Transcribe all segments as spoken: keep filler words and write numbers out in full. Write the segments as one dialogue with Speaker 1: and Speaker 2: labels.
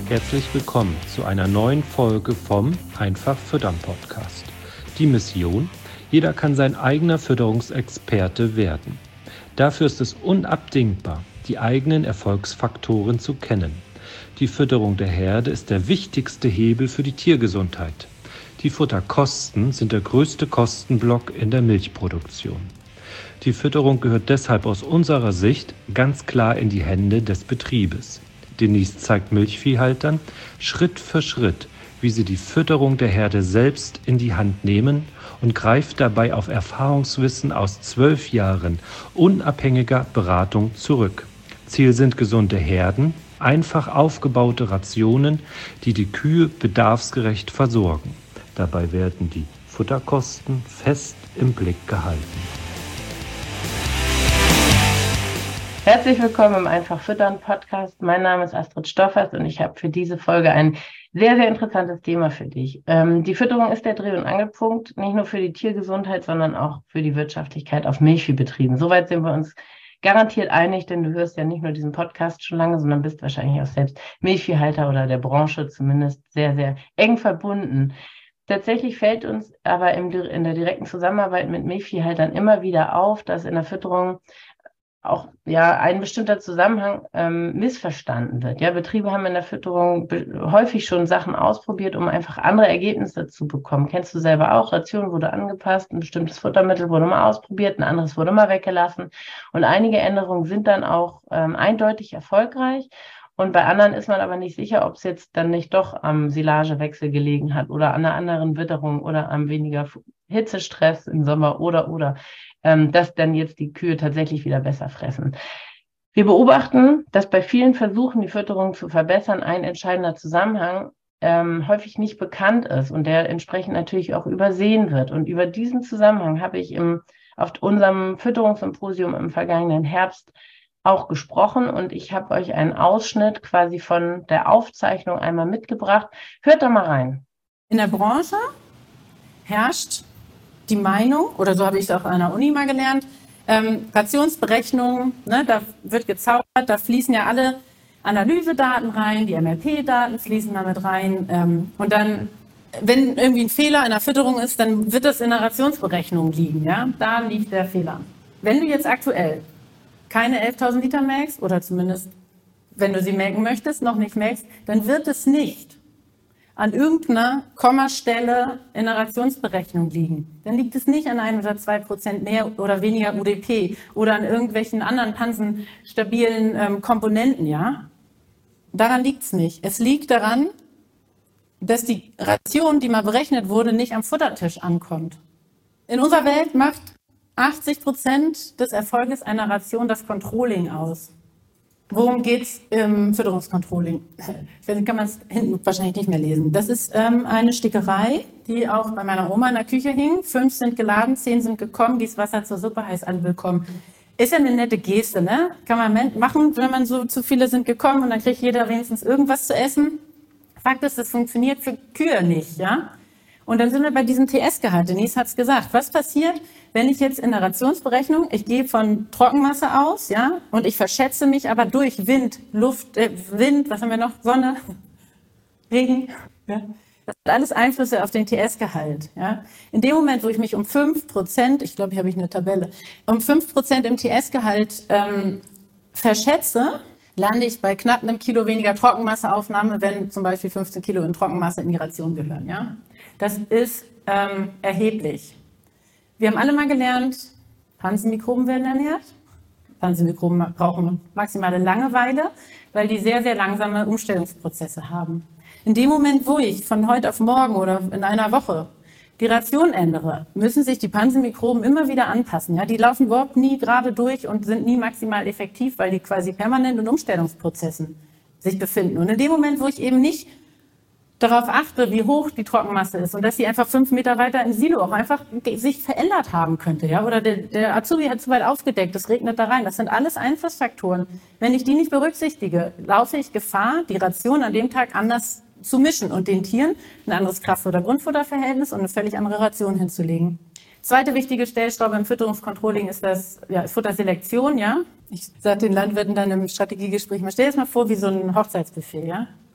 Speaker 1: Herzlich willkommen zu einer neuen Folge vom Einfach Füttern Podcast. Die Mission: Jeder kann sein eigener Fütterungsexperte werden. Dafür ist es unabdingbar, die eigenen Erfolgsfaktoren zu kennen. Die Fütterung der Herde ist der wichtigste Hebel für die Tiergesundheit. Die Futterkosten sind der größte Kostenblock in der Milchproduktion. Die Fütterung gehört deshalb aus unserer Sicht ganz klar in die Hände des Betriebes. Denise zeigt Milchviehhaltern Schritt für Schritt, wie sie die Fütterung der Herde selbst in die Hand nehmen und greift dabei auf Erfahrungswissen aus zwölf Jahren unabhängiger Beratung zurück. Ziel sind gesunde Herden, einfach aufgebaute Rationen, die die Kühe bedarfsgerecht versorgen. Dabei werden die Futterkosten fest im Blick gehalten.
Speaker 2: Herzlich willkommen im Einfach Füttern Podcast. Mein Name ist Astrid Stoffers und ich habe für diese Folge ein sehr, sehr interessantes Thema für dich. Ähm, die Fütterung ist der Dreh- und Angelpunkt, nicht nur für die Tiergesundheit, sondern auch für die Wirtschaftlichkeit auf Milchviehbetrieben. Soweit sind wir uns garantiert einig, denn du hörst ja nicht nur diesen Podcast schon lange, sondern bist wahrscheinlich auch selbst Milchviehhalter oder der Branche zumindest sehr, sehr eng verbunden. Tatsächlich fällt uns aber im, in der direkten Zusammenarbeit mit Milchviehhaltern immer wieder auf, dass in der Fütterung auch ja ein bestimmter Zusammenhang ähm, missverstanden wird. Ja, Betriebe haben in der Fütterung häufig schon Sachen ausprobiert, um einfach andere Ergebnisse zu bekommen. Kennst du selber auch? Ration wurde angepasst, ein bestimmtes Futtermittel wurde mal ausprobiert, ein anderes wurde mal weggelassen. Und einige Änderungen sind dann auch ähm, eindeutig erfolgreich. Und bei anderen ist man aber nicht sicher, ob es jetzt dann nicht doch am Silagewechsel gelegen hat oder an einer anderen Witterung oder am weniger Hitzestress im Sommer oder, oder, ähm, dass dann jetzt die Kühe tatsächlich wieder besser fressen. Wir beobachten, dass bei vielen Versuchen, die Fütterung zu verbessern, ein entscheidender Zusammenhang ähm, häufig nicht bekannt ist und der entsprechend natürlich auch übersehen wird. Und über diesen Zusammenhang habe ich im, auf unserem Fütterungssymposium im vergangenen Herbst auch gesprochen und ich habe euch einen Ausschnitt quasi von der Aufzeichnung einmal mitgebracht. Hört da mal rein.
Speaker 3: In der Branche herrscht die Meinung, oder so habe ich es auch an der Uni mal gelernt, ähm, Rationsberechnungen, ne, da wird gezaubert, da fließen ja alle Analysedaten rein, die M L P-Daten fließen damit rein ähm, und dann, wenn irgendwie ein Fehler in der Fütterung ist, dann wird das in der Rationsberechnung liegen, ja, da liegt der Fehler. Wenn du jetzt aktuell keine elftausend Liter melkst, oder zumindest, wenn du sie melken möchtest, noch nicht melkst, dann wird es nicht an irgendeiner Kommastelle in der Rationsberechnung liegen. Dann liegt es nicht an ein oder zwei Prozent mehr oder weniger U D P oder an irgendwelchen anderen pansenstabilen ähm, Komponenten, ja. Daran liegt es nicht. Es liegt daran, dass die Ration, die mal berechnet wurde, nicht am Futtertisch ankommt. In unserer Welt macht achtzig Prozent des Erfolges einer Ration das Controlling aus. Worum geht es im Fütterungscontrolling? Ich kann man es hinten wahrscheinlich nicht mehr lesen. Das ist ähm, eine Stickerei, die auch bei meiner Oma in der Küche hing. Fünf sind geladen, zehn sind gekommen, dies Wasser zur Suppe heißt alle willkommen. Ist ja eine nette Geste, ne? Kann man machen, wenn man so zu viele sind gekommen und dann kriegt jeder wenigstens irgendwas zu essen. Fakt ist, das funktioniert für Kühe nicht, ja? Und dann sind wir bei diesem T S-Gehalt. Denise hat es gesagt. Was passiert, wenn ich jetzt in der Rationsberechnung, ich gehe von Trockenmasse aus, ja, und ich verschätze mich aber durch Wind, Luft, äh, Wind, was haben wir noch? Sonne, Regen, ja. Das hat alles Einflüsse auf den T S-Gehalt, ja. In dem Moment, wo ich mich um fünf Prozent, ich glaube, hier habe ich eine Tabelle, um fünf Prozent im T S-Gehalt ähm, verschätze, lande ich bei knapp einem Kilo weniger Trockenmasseaufnahme, wenn zum Beispiel fünfzehn Kilo in Trockenmasse in die Ration gehören, ja. Das ist ähm, erheblich. Wir haben alle mal gelernt, Pansenmikroben werden ernährt. Pansenmikroben brauchen maximale Langeweile, weil die sehr, sehr langsame Umstellungsprozesse haben. In dem Moment, wo ich von heute auf morgen oder in einer Woche die Ration ändere, müssen sich die Pansenmikroben immer wieder anpassen. Ja? Die laufen überhaupt nie gerade durch und sind nie maximal effektiv, weil die quasi permanent in Umstellungsprozessen sich befinden. Und in dem Moment, wo ich eben nicht darauf achte, wie hoch die Trockenmasse ist und dass sie einfach fünf Meter weiter im Silo auch einfach sich verändert haben könnte, ja, oder der, der Azubi hat zu weit aufgedeckt, es regnet da rein. Das sind alles Einflussfaktoren. Wenn ich die nicht berücksichtige, laufe ich Gefahr, die Ration an dem Tag anders zu mischen und den Tieren ein anderes Kraft- oder Grundfutterverhältnis und eine völlig andere Ration hinzulegen. Zweite wichtige Stellschraube im Fütterungscontrolling ist das ja, Futterselektion, ja. Ich sage den Landwirten dann im Strategiegespräch, man stell dir das mal vor wie so ein Hochzeitsbuffet, ja.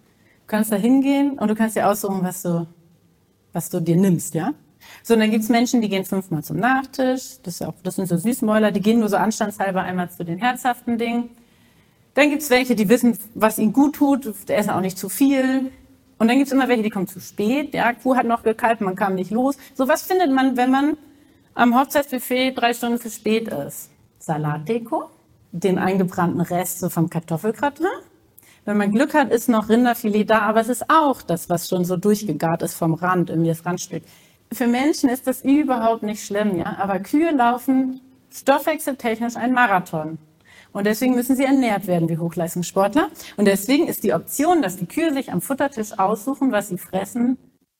Speaker 3: Du kannst da hingehen und du kannst dir aussuchen, was du, was du dir nimmst, ja. So, und dann gibt's Menschen, die gehen fünfmal zum Nachtisch. Das, ist auch, das sind so Süßmäuler, die gehen nur so anstandshalber einmal zu den herzhaften Dingen. Dann gibt's welche, die wissen, was ihnen gut tut, die essen auch nicht zu viel. Und dann gibt's immer welche, die kommen zu spät. Ja, Kuh hat noch gekalbt, man kam nicht los. So, was findet man, wenn man am Hochzeitsbuffet drei Stunden zu spät ist? Salatdeko, den eingebrannten Rest so vom Kartoffelgratin. Wenn man Glück hat, ist noch Rinderfilet da, aber es ist auch das, was schon so durchgegart ist vom Rand, irgendwie das Randstück. Für Menschen ist das überhaupt nicht schlimm, ja. Aber Kühe laufen stoffwechseltechnisch einen Marathon. Und deswegen müssen sie ernährt werden wie Hochleistungssportler. Und deswegen ist die Option, dass die Kühe sich am Futtertisch aussuchen, was sie fressen,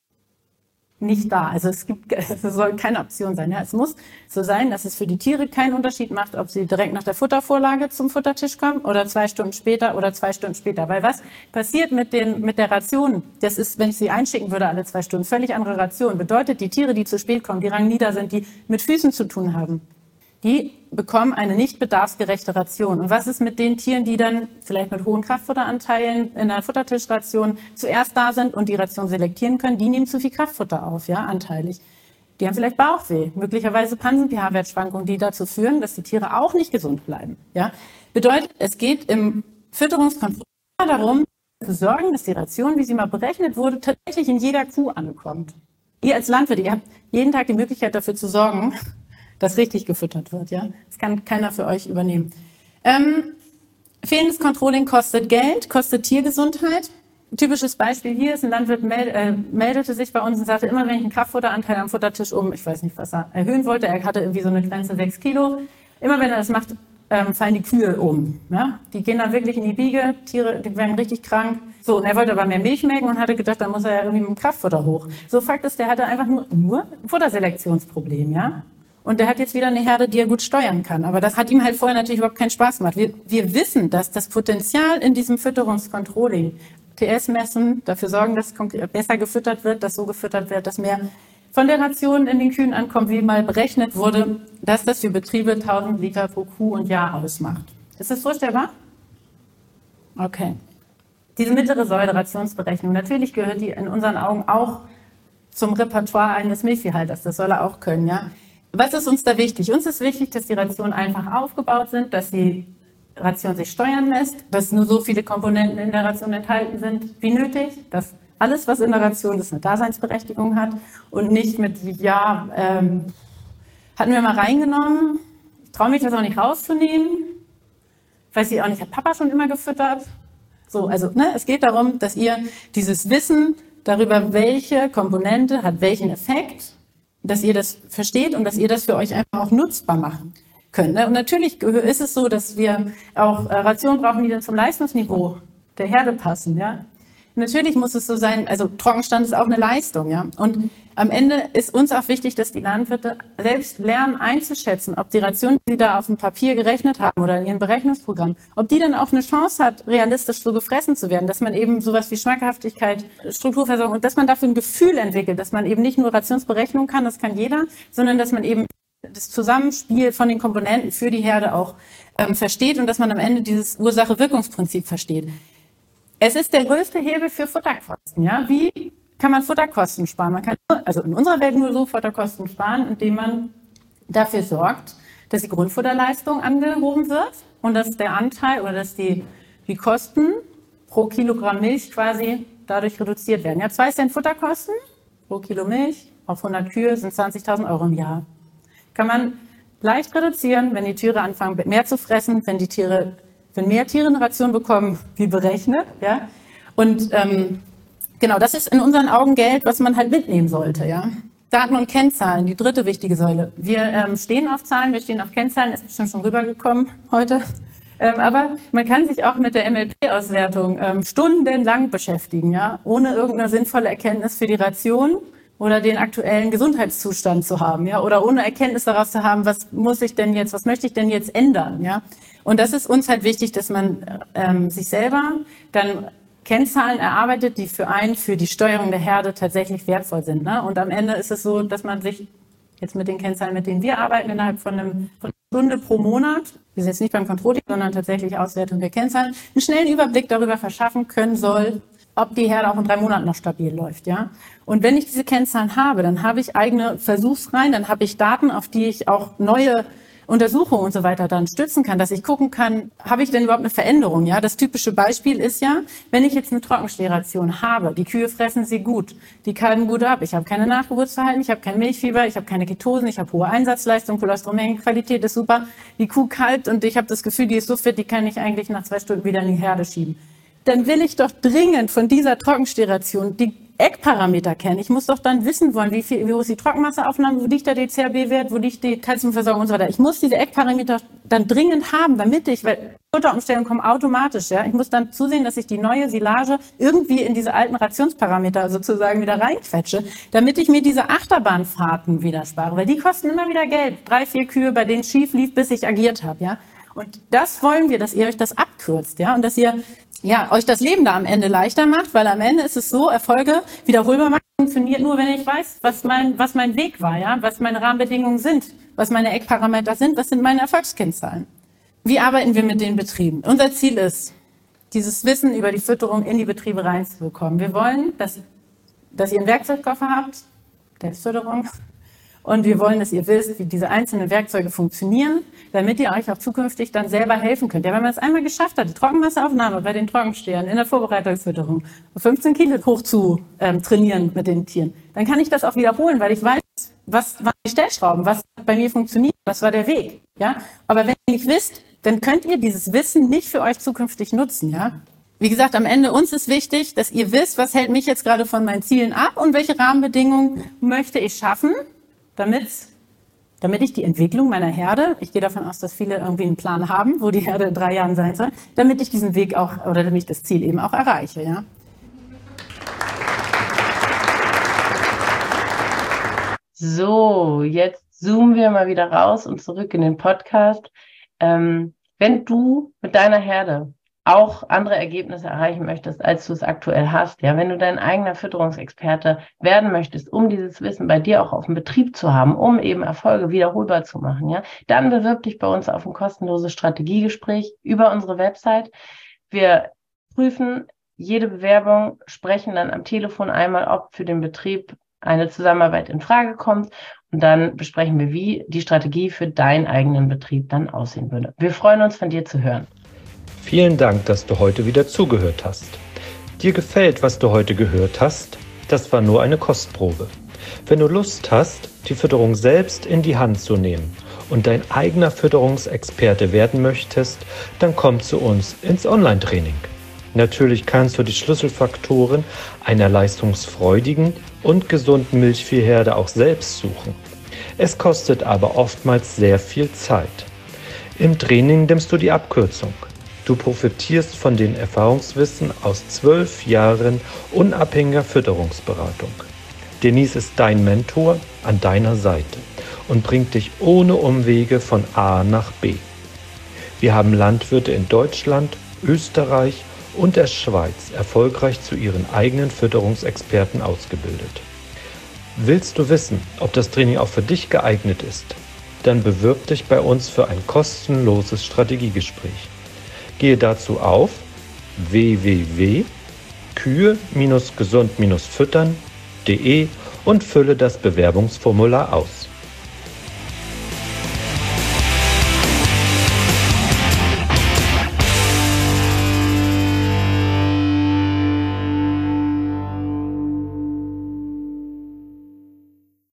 Speaker 3: nicht da. Also es gibt, es soll keine Option sein. Ja. Es muss so sein, dass es für die Tiere keinen Unterschied macht, ob sie direkt nach der Futtervorlage zum Futtertisch kommen oder zwei Stunden später oder zwei Stunden später. Weil was passiert mit den, mit der Ration? Das ist, wenn ich sie einschicken würde alle zwei Stunden, völlig andere Ration. Bedeutet, die Tiere, die zu spät kommen, die rangnieder sind, die mit Füßen zu tun haben, die bekommen eine nicht bedarfsgerechte Ration. Und was ist mit den Tieren, die dann vielleicht mit hohen Kraftfutteranteilen in der Futtertischration zuerst da sind und die Ration selektieren können? Die nehmen zu viel Kraftfutter auf, ja, anteilig. Die haben vielleicht Bauchweh, möglicherweise Pansen-pH Wertschwankungen, die dazu führen, dass die Tiere auch nicht gesund bleiben, ja. Bedeutet, es geht im Fütterungskontroll darum, zu sorgen, dass die Ration, wie sie mal berechnet wurde, tatsächlich in jeder Kuh ankommt. Ihr als Landwirt, ihr habt jeden Tag die Möglichkeit dafür zu sorgen, dass richtig gefüttert wird, ja. Das kann keiner für euch übernehmen. Ähm, fehlendes Controlling kostet Geld, kostet Tiergesundheit. Ein typisches Beispiel hier ist, ein Landwirt meld, äh, meldete sich bei uns und sagte, immer wenn ich einen Kraftfutteranteil am Futtertisch um, ich weiß nicht, was er erhöhen wollte, er hatte irgendwie so eine Grenze sechs Kilo, immer wenn er das macht, ähm, fallen die Kühe um. Ja? Die gehen dann wirklich in die Wiege, Tiere, die werden richtig krank. So, und er wollte aber mehr Milch melken und hatte gedacht, dann muss er ja irgendwie mit dem Kraftfutter hoch. So, Fakt ist, der hatte einfach nur, nur ein Futterselektionsproblem, ja. Und der hat jetzt wieder eine Herde, die er gut steuern kann. Aber das hat ihm halt vorher natürlich überhaupt keinen Spaß gemacht. Wir, wir wissen, dass das Potenzial in diesem Fütterungscontrolling, T S messen, dafür sorgen, dass besser gefüttert wird, dass so gefüttert wird, dass mehr von der Ration in den Kühen ankommt, wie mal berechnet wurde, dass das für Betriebe tausend Liter pro Kuh und Jahr ausmacht. Ist das vorstellbar? Okay. Diese mittlere Säule Rationsberechnung, natürlich gehört die in unseren Augen auch zum Repertoire eines Milchviehhalters. Das soll er auch können, ja. Was ist uns da wichtig? Uns ist wichtig, dass die Rationen einfach aufgebaut sind, dass die Ration sich steuern lässt, dass nur so viele Komponenten in der Ration enthalten sind wie nötig, dass alles, was in der Ration ist, eine Daseinsberechtigung hat und nicht mit, ja, ähm, hatten wir mal reingenommen, ich traue mich das auch nicht rauszunehmen, weiß ich auch nicht, hat Papa schon immer gefüttert? So, also, ne, es geht darum, dass ihr dieses Wissen darüber, welche Komponente hat welchen Effekt, dass ihr das versteht und dass ihr das für euch einfach auch nutzbar machen könnt. Und natürlich ist es so, dass wir auch Rationen brauchen, die dann zum Leistungsniveau der Herde passen, ja. Natürlich muss es so sein, also Trockenstand ist auch eine Leistung, ja. Und am Ende ist uns auch wichtig, dass die Landwirte selbst lernen einzuschätzen, ob die Ration, die sie da auf dem Papier gerechnet haben oder in ihrem Berechnungsprogramm, ob die dann auch eine Chance hat, realistisch so gefressen zu werden, dass man eben sowas wie Schmackhaftigkeit, Strukturversorgung und dass man dafür ein Gefühl entwickelt, dass man eben nicht nur Rationsberechnung kann, das kann jeder, sondern dass man eben das Zusammenspiel von den Komponenten für die Herde auch ähm, versteht und dass man am Ende dieses Ursache-Wirkungsprinzip versteht. Es ist der größte Hebel für Futterkosten. Ja? Wie kann man Futterkosten sparen? Man kann also in unserer Welt nur so Futterkosten sparen, indem man dafür sorgt, dass die Grundfutterleistung angehoben wird und dass der Anteil oder dass die, die Kosten pro Kilogramm Milch quasi dadurch reduziert werden. Ja, zwei Cent Futterkosten pro Kilo Milch auf hundert Kühe sind zwanzigtausend Euro im Jahr. Kann man leicht reduzieren, wenn die Tiere anfangen mehr zu fressen, wenn die Tiere wenn mehr Tiere eine Ration bekommen, wie berechnet, ja. Und ähm, genau, das ist in unseren Augen Geld, was man halt mitnehmen sollte, ja. Daten und Kennzahlen, die dritte wichtige Säule. Wir ähm, stehen auf Zahlen, wir stehen auf Kennzahlen, ist bestimmt schon rübergekommen heute. Ähm, aber man kann sich auch mit der M L P-Auswertung ähm, stundenlang beschäftigen, ja, ohne irgendeine sinnvolle Erkenntnis für die Ration oder den aktuellen Gesundheitszustand zu haben, ja, oder ohne Erkenntnis daraus zu haben, was muss ich denn jetzt, was möchte ich denn jetzt ändern, ja. Und das ist uns halt wichtig, dass man ähm, sich selber dann Kennzahlen erarbeitet, die für einen, für die Steuerung der Herde tatsächlich wertvoll sind, ne? Und am Ende ist es so, dass man sich jetzt mit den Kennzahlen, mit denen wir arbeiten, innerhalb von, einem, von einer Stunde pro Monat, wir sind jetzt nicht beim Controlling, sondern tatsächlich Auswertung der Kennzahlen, einen schnellen Überblick darüber verschaffen können soll, ob die Herde auch in drei Monaten noch stabil läuft, ja. Und wenn ich diese Kennzahlen habe, dann habe ich eigene Versuchsreihen, dann habe ich Daten, auf die ich auch neue Untersuchungen und so weiter dann stützen kann, dass ich gucken kann, habe ich denn überhaupt eine Veränderung, ja? Das typische Beispiel ist ja, wenn ich jetzt eine Trockensteration habe, die Kühe fressen sie gut, die kalben gut ab, ich habe keine Nachgeburtsverhalten, ich habe kein Milchfieber, ich habe keine Ketosen, ich habe hohe Einsatzleistung, Cholesterolmengenqualität ist super, die Kuh kalbt und ich habe das Gefühl, die ist so fit, die kann ich eigentlich nach zwei Stunden wieder in die Herde schieben. Dann will ich doch dringend von dieser Trockensteration die Eckparameter kennen. Ich muss doch dann wissen wollen, wie viel, wie hoch ist die Trockenmasseaufnahme, wo liegt der D C R B-Wert, wo liegt die Kalziumversorgung und so weiter. Ich muss diese Eckparameter dann dringend haben, damit ich, weil Futterumstellungen kommen automatisch, ja. Ich muss dann zusehen, dass ich die neue Silage irgendwie in diese alten Rationsparameter sozusagen wieder reinquetsche, damit ich mir diese Achterbahnfahrten wieder spare, weil die kosten immer wieder Geld. Drei, vier Kühe, bei denen schief lief, bis ich agiert habe, ja. Und das wollen wir, dass ihr euch das abkürzt, ja, und dass ihr ja, euch das Leben da am Ende leichter macht, weil am Ende ist es so, Erfolge wiederholbar machen funktioniert nur, wenn ich weiß, was mein, was mein Weg war, ja, was meine Rahmenbedingungen sind, was meine Eckparameter sind, was sind meine Erfolgskennzahlen. Wie arbeiten wir mit den Betrieben? Unser Ziel ist, dieses Wissen über die Fütterung in die Betriebe reinzubekommen. Wir wollen, dass, dass ihr einen Werkzeugkoffer habt, der Fütterung. Und wir wollen, dass ihr wisst, wie diese einzelnen Werkzeuge funktionieren, damit ihr euch auch zukünftig dann selber helfen könnt. Ja, wenn man es einmal geschafft hat, die Trockenmasseaufnahme bei den Trockenstehern in der Vorbereitungsfütterung fünfzehn Kilo hoch zu ähm, trainieren mit den Tieren, dann kann ich das auch wiederholen, weil ich weiß, was waren die Stellschrauben, was hat bei mir funktioniert, was war der Weg. Ja, aber wenn ihr nicht wisst, dann könnt ihr dieses Wissen nicht für euch zukünftig nutzen. Ja. Wie gesagt, am Ende uns ist wichtig, dass ihr wisst, was hält mich jetzt gerade von meinen Zielen ab und welche Rahmenbedingungen möchte ich schaffen, damit, damit ich die Entwicklung meiner Herde, ich gehe davon aus, dass viele irgendwie einen Plan haben, wo die Herde in drei Jahren sein soll, damit ich diesen Weg auch, oder damit ich das Ziel eben auch erreiche, ja.
Speaker 2: So, jetzt zoomen wir mal wieder raus und zurück in den Podcast. Ähm, wenn du mit deiner Herde auch andere Ergebnisse erreichen möchtest, als du es aktuell hast, ja, wenn du dein eigener Fütterungsexperte werden möchtest, um dieses Wissen bei dir auch auf dem Betrieb zu haben, um eben Erfolge wiederholbar zu machen, ja, dann bewirb dich bei uns auf ein kostenloses Strategiegespräch über unsere Website. Wir prüfen jede Bewerbung, sprechen dann am Telefon einmal, ob für den Betrieb eine Zusammenarbeit in Frage kommt und dann besprechen wir, wie die Strategie für deinen eigenen Betrieb dann aussehen würde. Wir freuen uns, von dir zu hören.
Speaker 1: Vielen Dank, dass du heute wieder zugehört hast. Dir gefällt, was du heute gehört hast? Das war nur eine Kostprobe. Wenn du Lust hast, die Fütterung selbst in die Hand zu nehmen und dein eigener Fütterungsexperte werden möchtest, dann komm zu uns ins Online-Training. Natürlich kannst du die Schlüsselfaktoren einer leistungsfreudigen und gesunden Milchviehherde auch selbst suchen. Es kostet aber oftmals sehr viel Zeit. Im Training nimmst du die Abkürzung. Du profitierst von den Erfahrungswissen aus zwölf Jahren unabhängiger Fütterungsberatung. Denise ist dein Mentor an deiner Seite und bringt dich ohne Umwege von A nach B. Wir haben Landwirte in Deutschland, Österreich und der Schweiz erfolgreich zu ihren eigenen Fütterungsexperten ausgebildet. Willst du wissen, ob das Training auch für dich geeignet ist? Dann bewirb dich bei uns für ein kostenloses Strategiegespräch. Gehe dazu auf w w w punkt kühe gesund füttern punkt de und fülle das Bewerbungsformular aus.